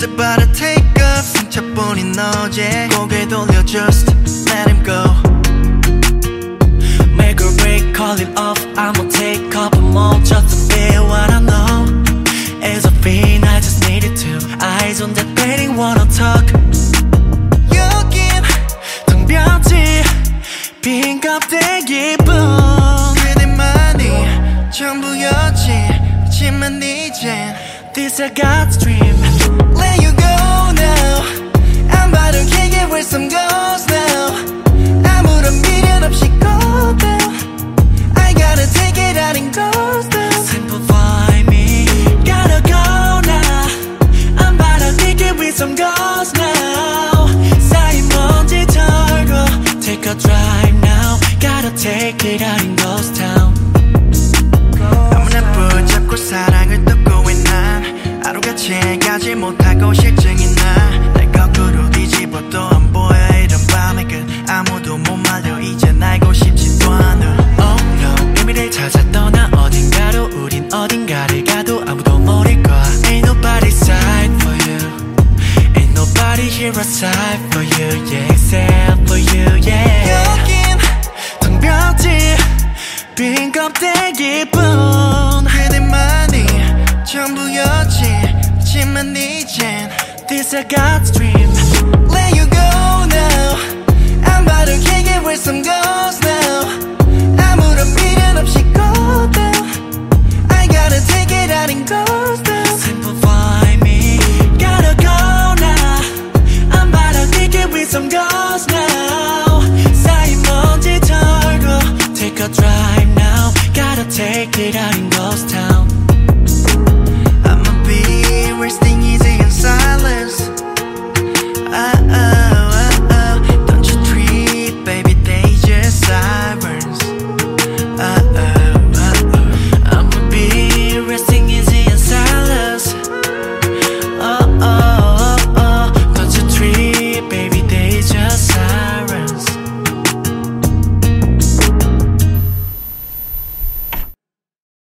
about to take off 상처뿐인 어제 고개 돌려 just let him go. Make or break, call it off. I'ma take couple more just to feel what I know. It's a feeling I just needed to. Eyes on that painting, wanna talk. 여긴 텅 비었지 빈 껍데기뿐. 그대만이 전부였지. 하지만 이젠 This I God's dream. Let you go now. I'm about to kick it with some ghosts now. 아무런 미련 없이 go down. I gotta take it out and go down. Simplify me. Gotta go now. I'm about to kick it with some ghosts now. 쌓인 먼지 털고 take a drive now. Gotta take it out in ghost town. 아무나 붙잡고 사랑을 뜯고 있난 하루같이 가지 못하고 실증이 나. 날 거꾸로 뒤집어도 안 보여 이런 밤의 끝. 아무도 못 말려 이젠 알고 싶지도 않아. Oh no 비밀을 찾아 떠나 어딘가로. 우린 어딘가를 가도 아무도 모를 거야. Ain't nobody side for you. Ain't nobody here aside for you. Yeah except for you yeah. 여긴 텅 비었지 빈 껍데기뿐. 그대만이 전부였지. 하지만 이젠 This I God's dream. Let you go now. I'm about to kick it with some ghosts now. 아무런 미련 없이 go down. I gotta take it out and go